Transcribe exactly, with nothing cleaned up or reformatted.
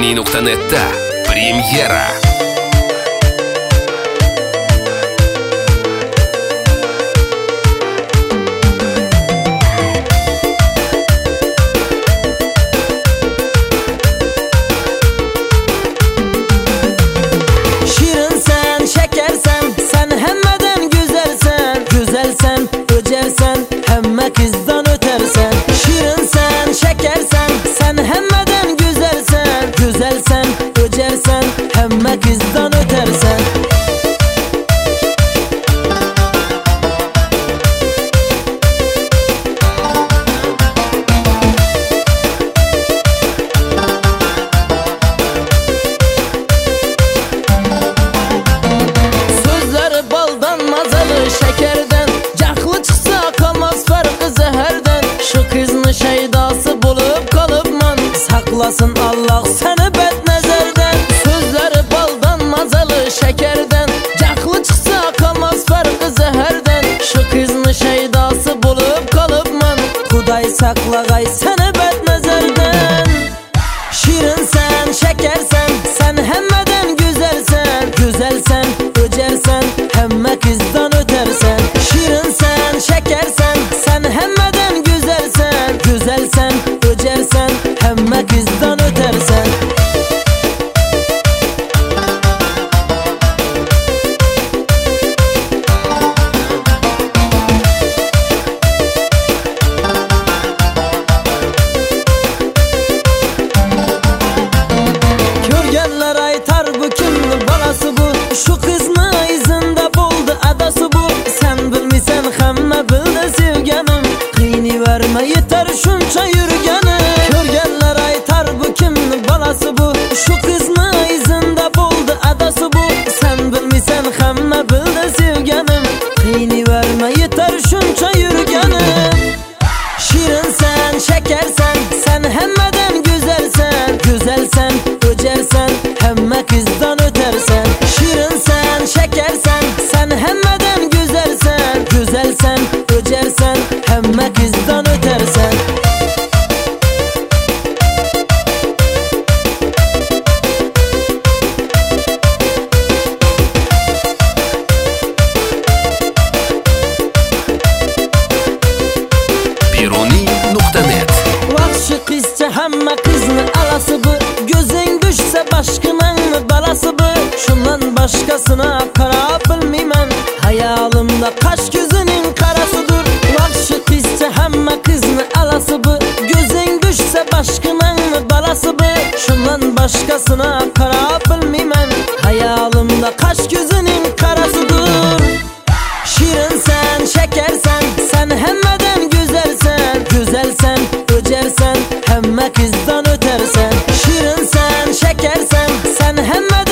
Biruni nuqta net'da premyera. Şirinsen, şekersen, sen hemmeden güzelsen. Güzelsen, öcersen, hemme kızdan ötersen. Şirinsen, şekersen, sen hemmeden güzelsen. Güzelsen, öcersen, hemme kızdan ötersen. Sözleri baldan, mazalı şekerden. Cahlı çıksa kalmaz farkı zehirden. Şu kızını şeydası bulup kalıpman. Saklasın Allah seni bet nezerden. Sözleri baldan, mazalı şekerden. Cahlı çıksa kalmaz farkı zehirden. Şu kızını şeydası bulup kalıpman. Kuday saklagay seni bet nezerden. Şirinsen, şekersen, sen hemmeden güzelsen. Güzelsen, öcersen, hemme kızdan ötersen. Şirinsen, şekersen, sen hemmeden güzelsen. Güzelsen, öcersen, hemme kızdan ötersen. Görgenler aytar bu kimni balası bu. Şu kızını izinde buldu adası bu. Sen bilmisen hemme bildi sevgenim. Kıyni verme yeter şunça yürgenim. Görgenler aytar bu kimni balası bu. Şu kızını izinde buldu adası bu. Sen bilmisen hemme bildi sevgenim. Kıyni verme yeter şunça yürgenim. Şirinsen, şekersen, sen hemmeden güzelsen. Güzelsen, öcersen, hemme kızdan ötersen. Şirinsen, şekersen, sen hemmeden güzelsen. Güzelsen, öcersen, hemme kızdan ötersen. Biruni nuqta net. Vahşi kızca hemme kızını alası bu. Gözün düşse başkının balası bu. Şundan başkasına kara bilmeymen. Hayalimde kaş gözünün karasıdır. Vahşi kızca hemme kızını alası bu. Gözün düşse başkının balası bu. Şundan başkasına kara bilmeymen. Hayalimde kaş gözünün karasıdır. Şirinsen, şekersen, sen hemmeden güzelsen. Güzelsen, öcersen, hemme kızdan ötersen. Şirinsen, şekersen, sen hemmeden